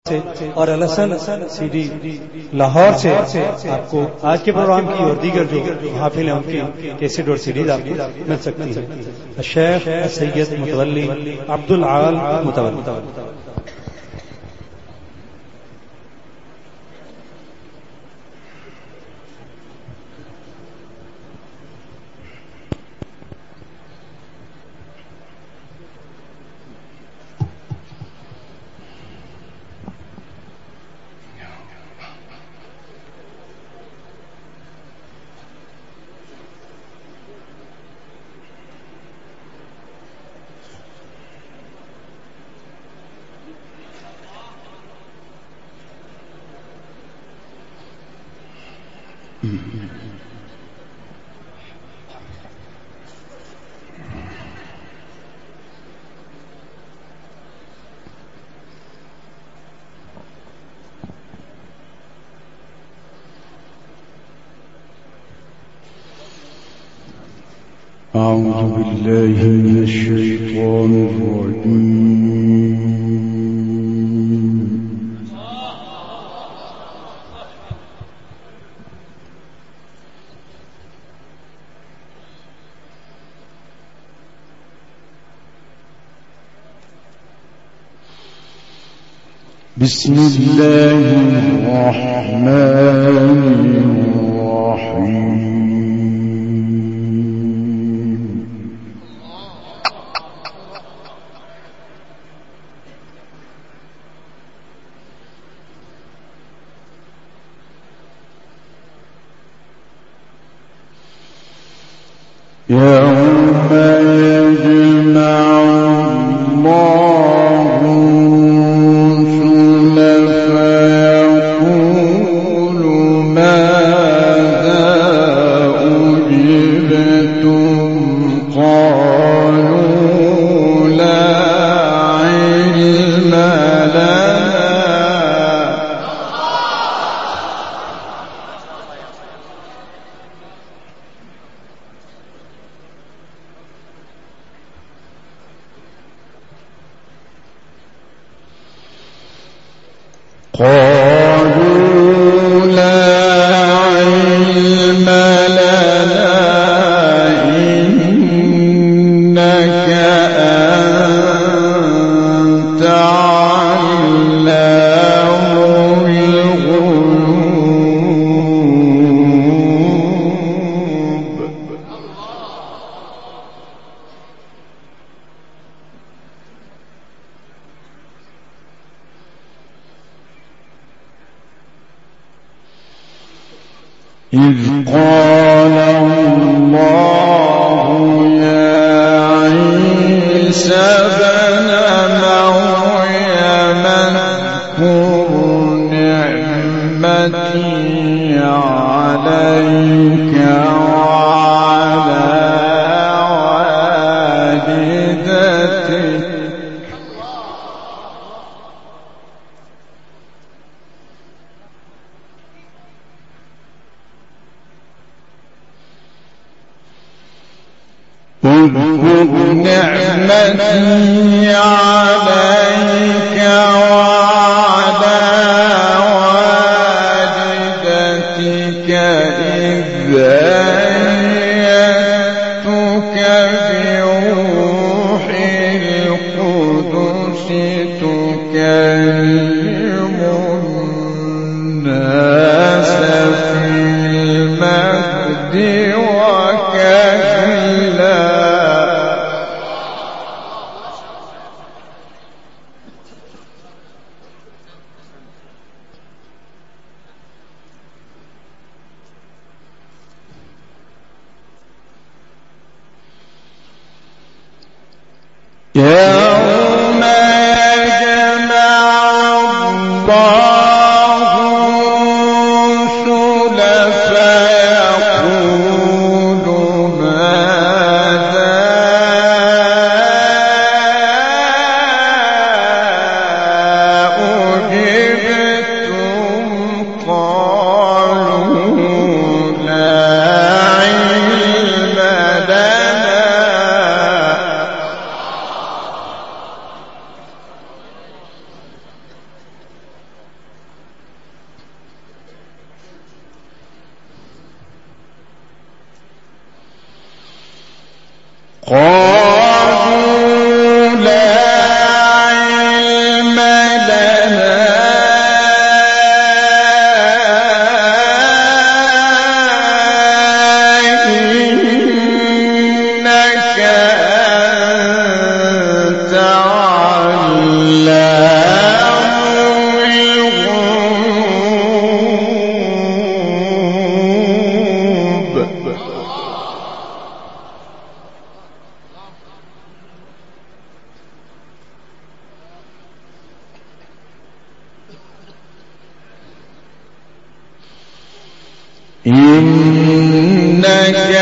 और अलहसन सीडी लाहौर से आपको आज के प्रोग्राम की और दीगर जो हाफिल हैं उनकी कैसेट और सीडीज आपको मिल सकती है। शेख सैयद मुतवल्ली अब्दुल आल मुतवल्ली। أعوذ بالله من الشيطان الرجيم. بسم الله الرحمن الرحيم. يوم يجمع الله الرسل فيقول ماذا أجبتم قالوا لا علم لنا قالوا لا علم لنا إنك أنت علام الغيوب. إذ قال الله يا عيسى ابن مريم اذكر نعمتي عليك وعلى والدتك اذكر نعمتي عليك وعلى والدتك إذ أيدتك بروح القدس تكلم الناس في المهد وكهلا. يوم يجمع الله الرسل فيقول ماذا أجبتم قالوا لا علم لنا إنك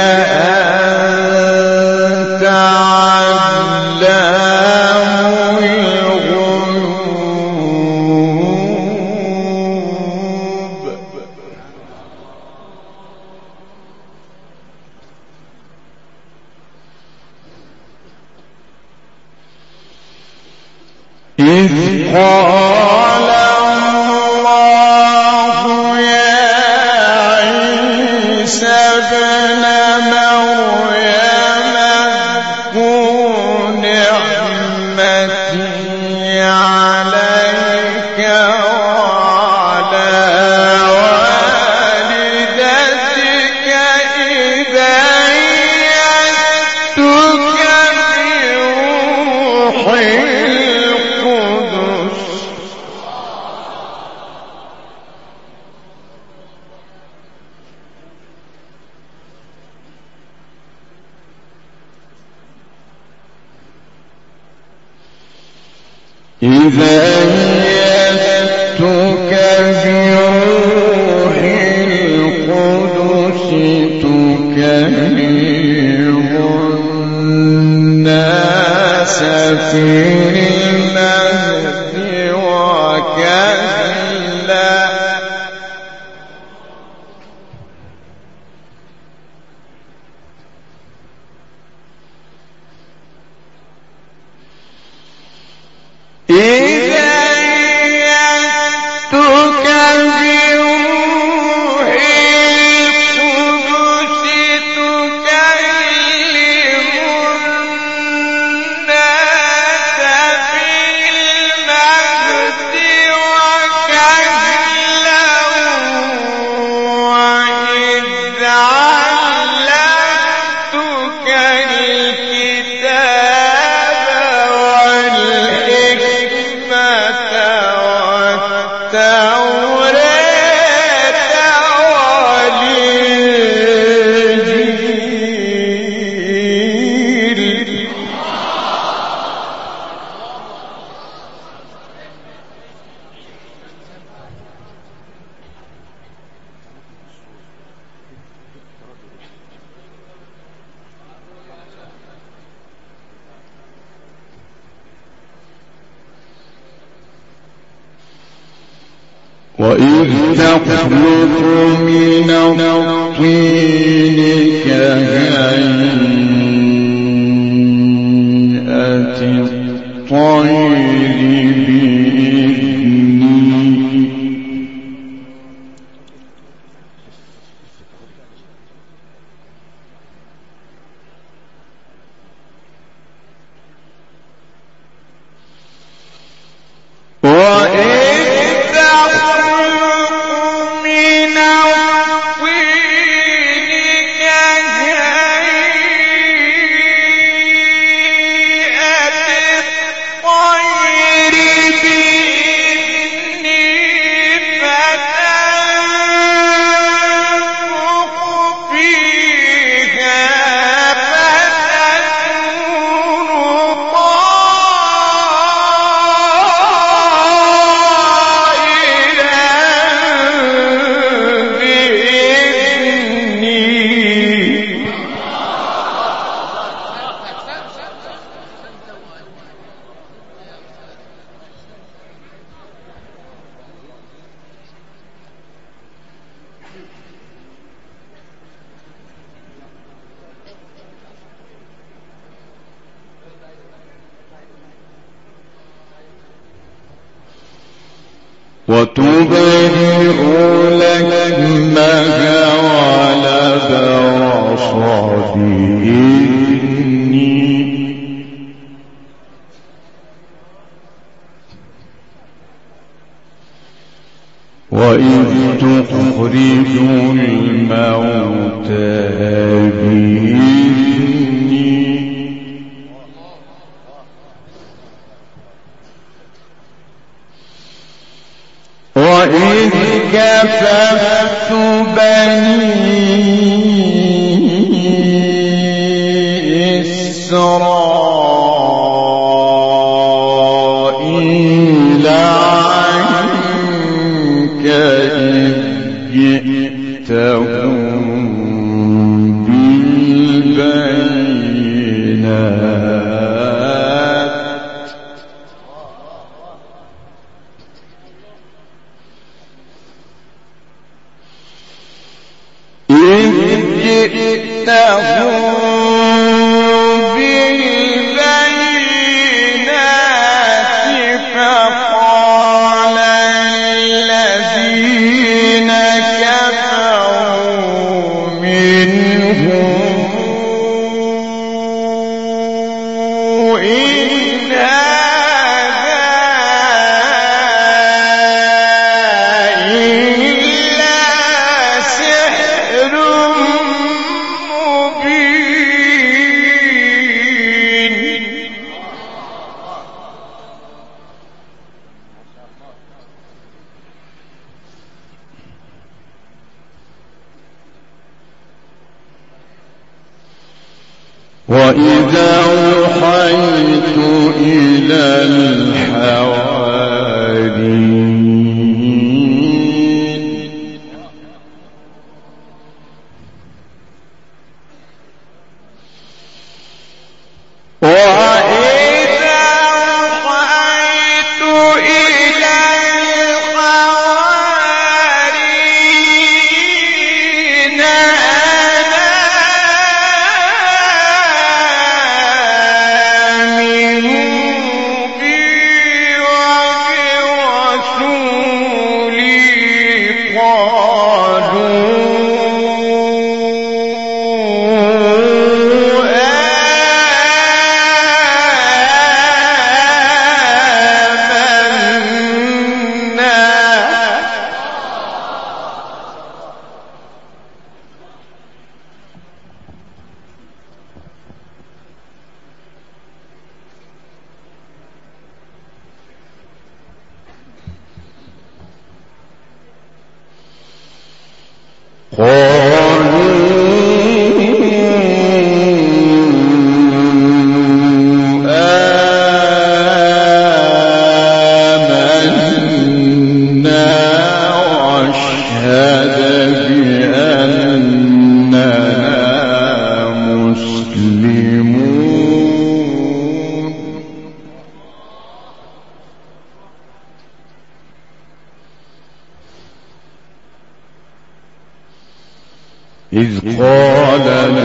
أنت علام الغيوب. إذ قال الله يا عيسى ابن مريم اذكر نعمتي عليك وعلى والدتك إذ أيدتك بروح القدس. إذا أيدتك بروح القدس تكلم الناس في المهد وكهلا. إذا أيدتك بروح القدس تكلم الناس في المهد وكهلا وإذ علمتك الكتاب والحكمة والتوراة والإنجيل. وإذ تخلق من الطين كهيئة الطير بإذني وتبرئ لكمها ولبرص بإذني وإذ تخرج الموتى بإذني وإذ كففت بني إسرائيل عنك إذ جئتهم وإذا أوحيت إلى الحواريين إذ قال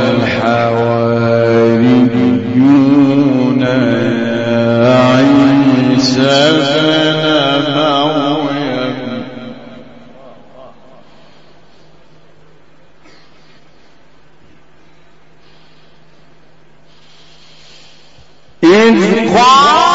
الحواريون يا عيسى ابن مريم إذ قال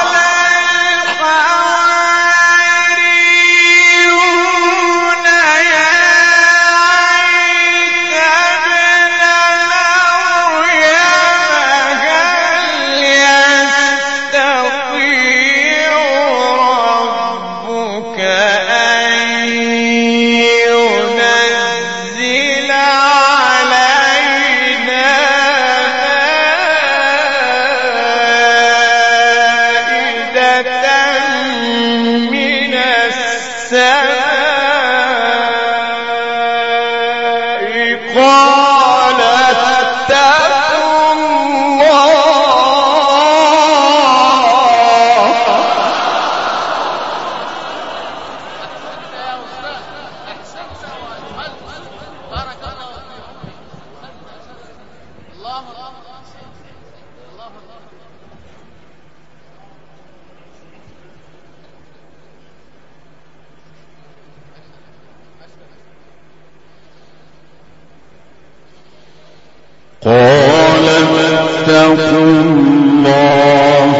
اتقوا الله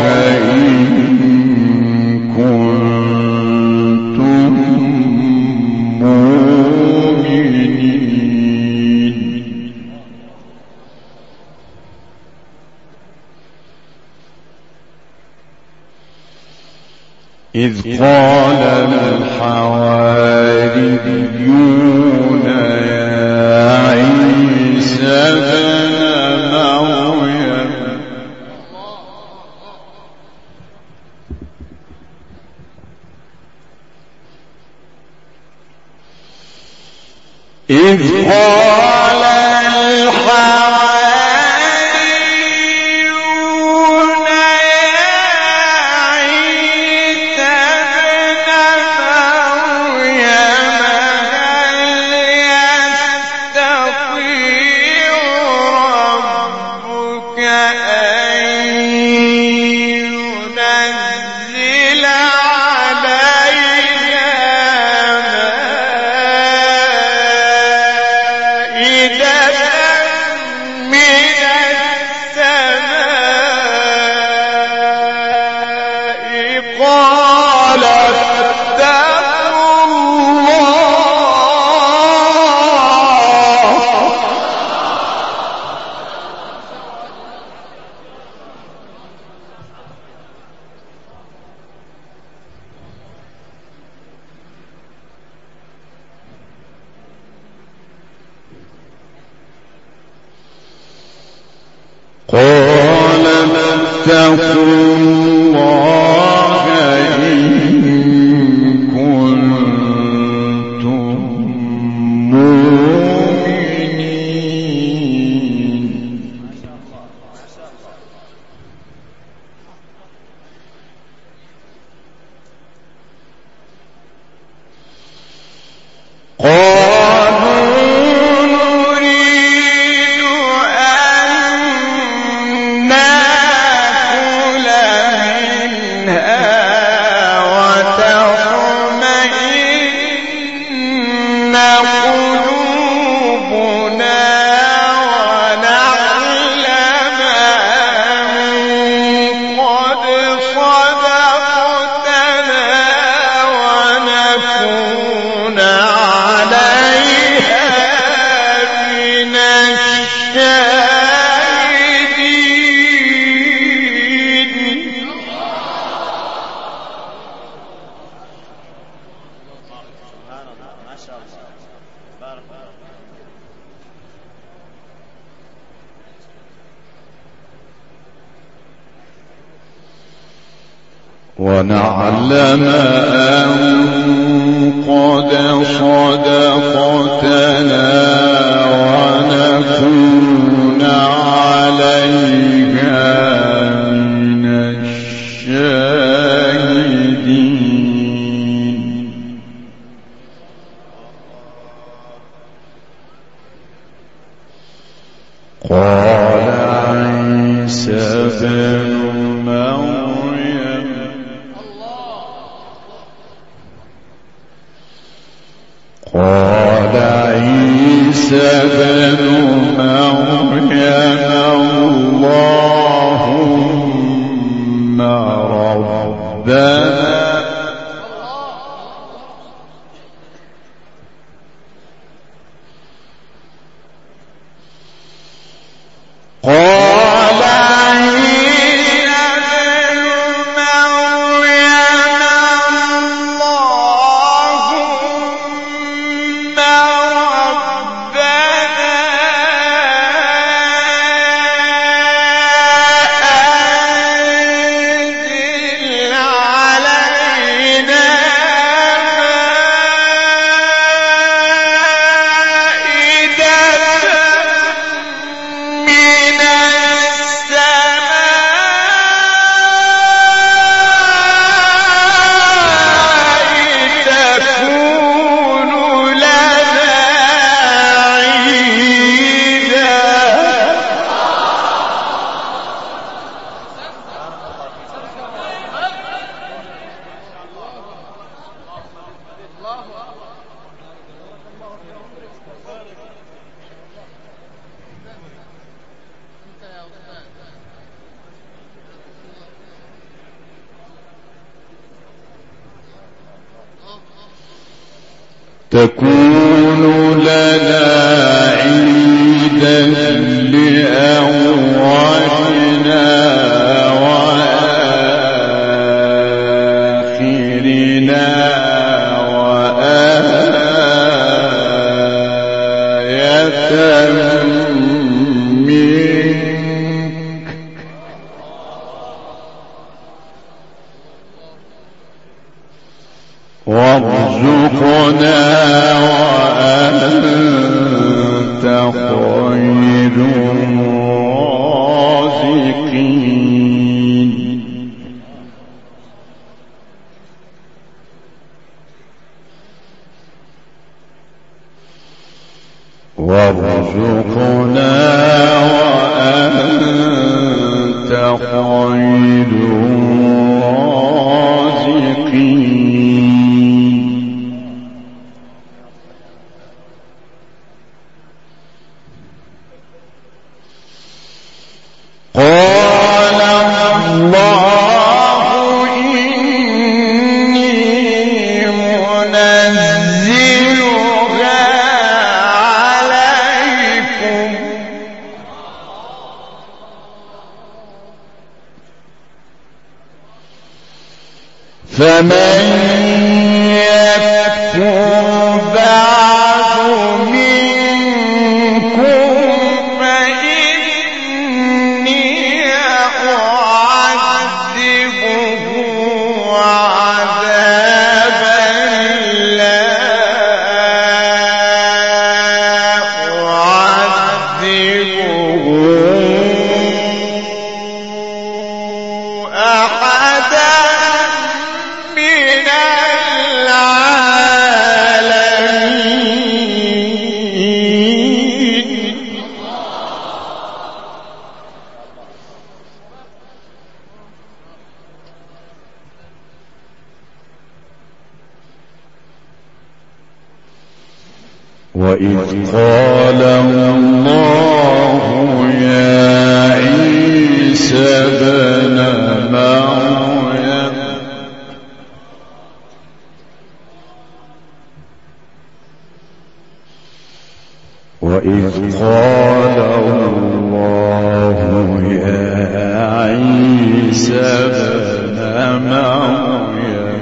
إن كنتم مؤمنين إذ قال الحواريون يا عيسى إذ قال الحواريون ونعلم أن قد صدقتنا ونكون عليها من الشاهدين. قال عيسى بن مريم اللهم ربنا تكون لنا عيدا لأولنا وآخرنا وآية منك وارزقنا وأنت خير الرازقين وارزقنا وأنت خير الرازقين قال الله إني منزلها عليكم فمن يكفر بعد منكم فإني أعذبه عذابا لا أعذبه أحدا من العالمين وإذ قال الله يا عيسى ابن مريم وإذ قال الله يا عيسى ابن مريم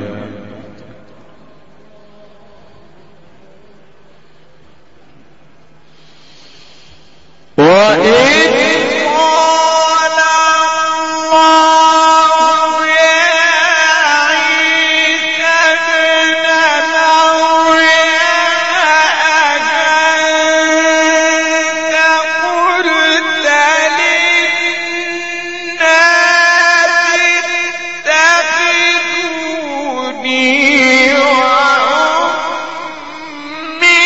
وإذ قال الله يا عيسى ابن مريم أأنت قلت للناس اتخذوني وأمي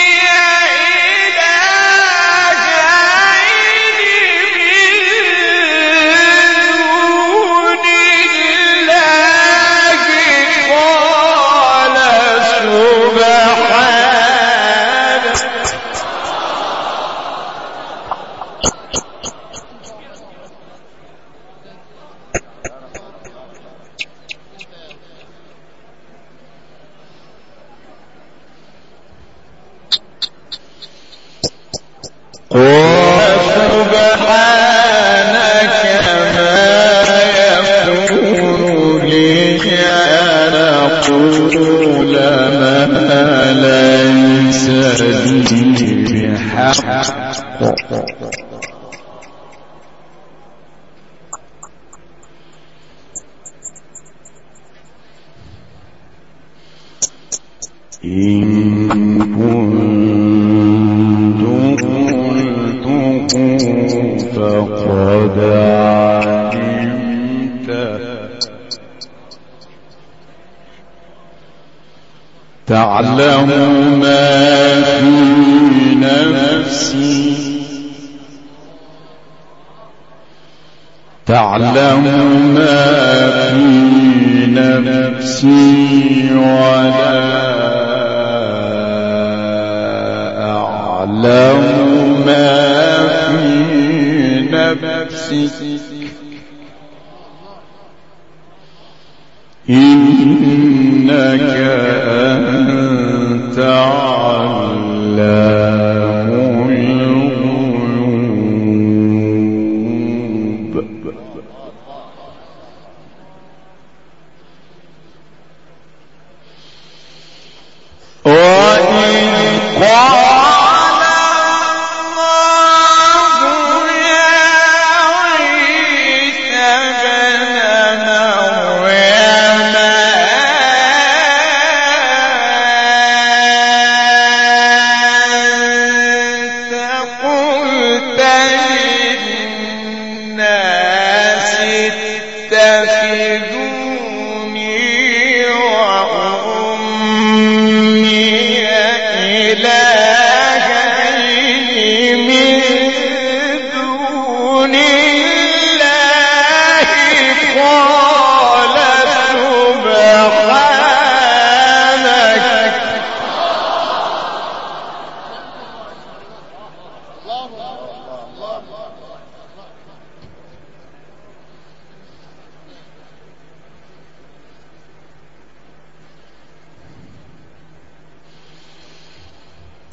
سبحانك ما يكون لي أن أقول ما ليس لي بحق إن كنت قلته فقد علمته تعلم ما في نفسي تعلم ما في نفسي ولا أعلم ما في نفسك إنك أنت علام الغيوب وإذ قال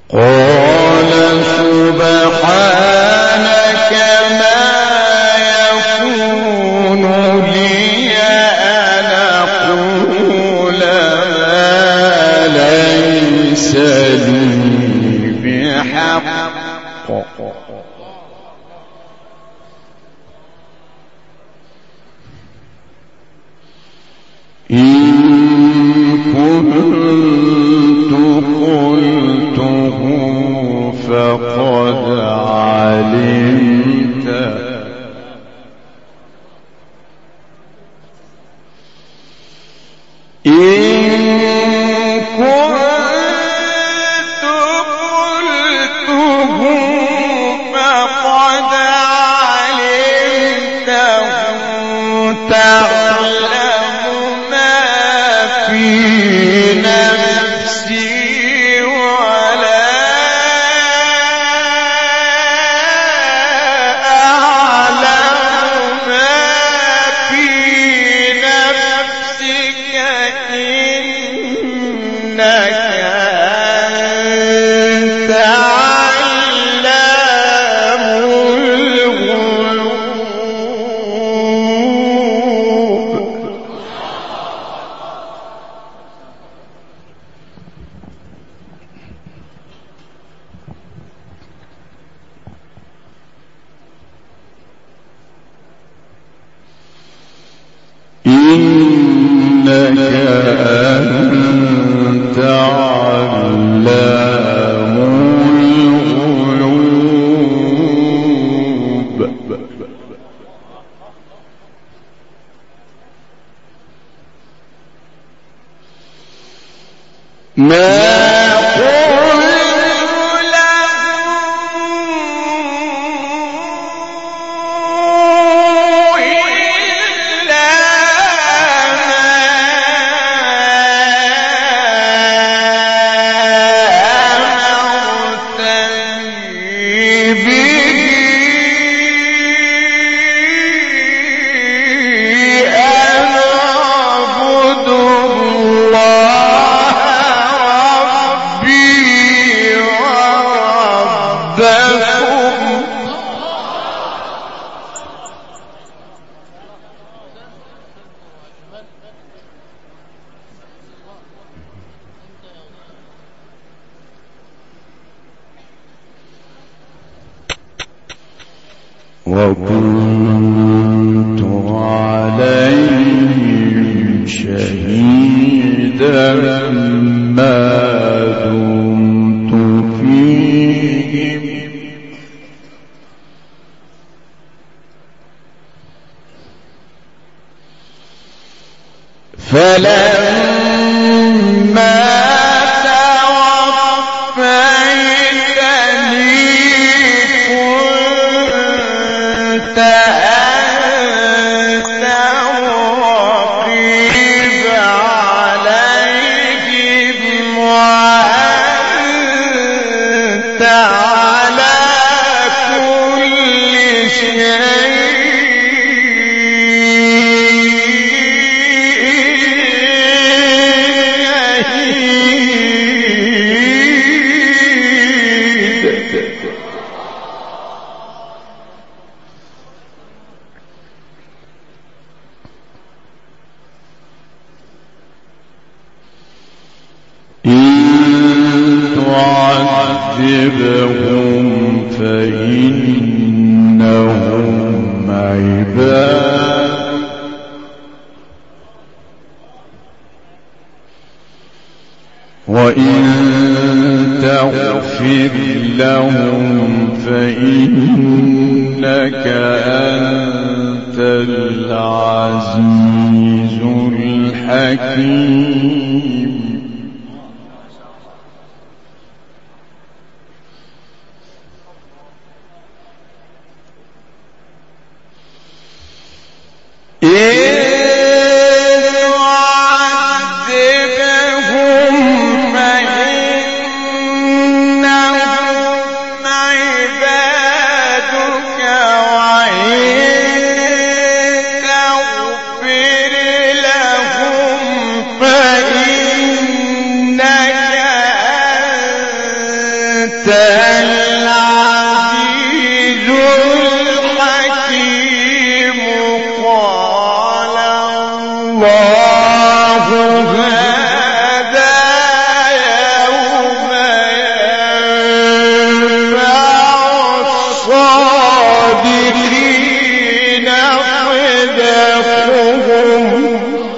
قال سبحانك ما يكون لي أن أقول ما ليس لي بحق إن كنت قلته فقد علمت إن كنت قلته فقد علمته تعلم ما في نفسي ولا أعلم ما في نفسك إنك أنت علام الغيوب. إنك أنت علام الغيوب. ما وكنت عليهم شهيدا ما دمت فيهم فلما تعذبهم فإنهم عباد وإن تغفر لهم فإنك أنت العزيز الحكيم. فإن العزيز الحكيم قال الله هذا يوم ينفع الصادقين صدقهم.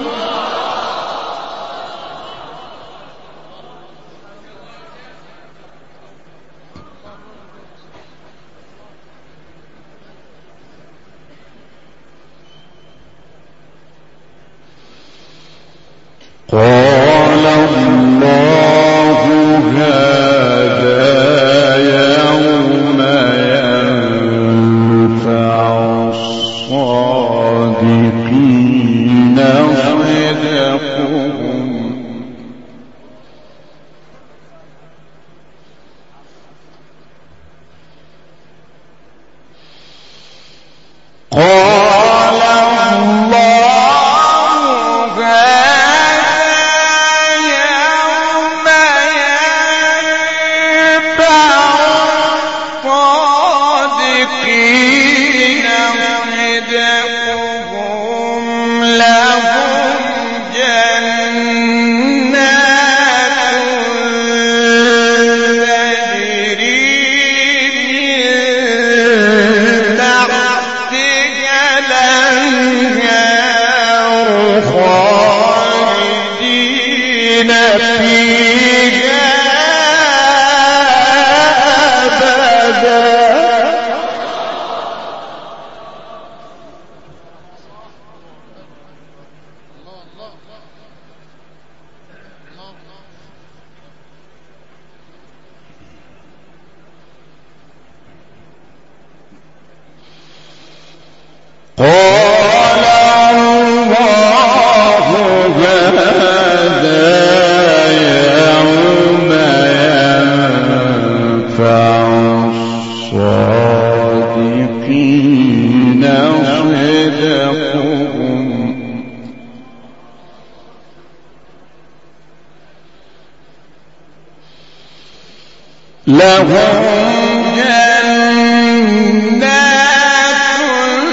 قال الله هذا يوم ينفع الصادقين صدقهم. قال الله يوم ينفع الصادقين صدقهم لهم جنات تجري من تحتها الأنهار خالدين فيها أبدا. قال الله هذا يوم ينفع الصادقين صدقهم. لهم جنات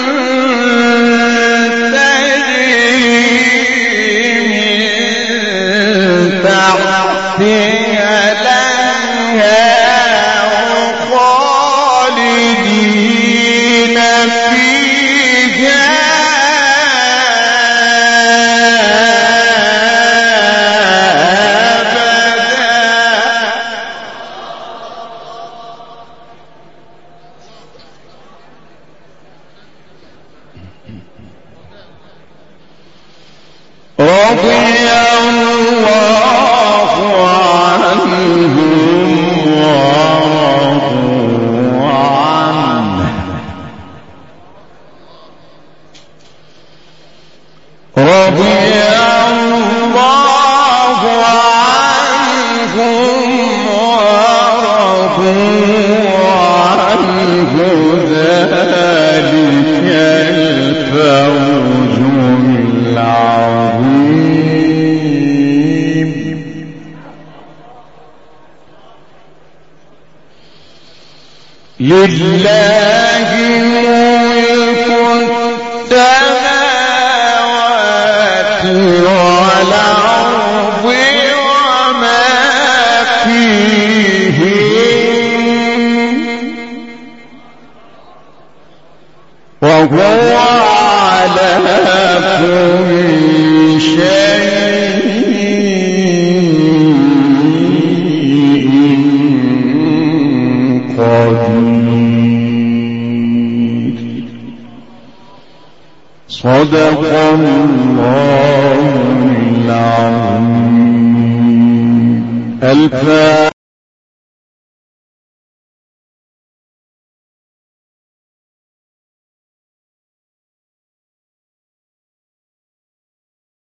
تجري من تحتها الأنهار خالدين فيها رضي الله عنهم ورضوا عنه. رضي الله عنهم ورضوا عنه ذلك الفوز العظيم. لله ملك السماوات والأرض وما فيهن وهو على كل شيء قدير. صدق الله العظيم. الفاتحة.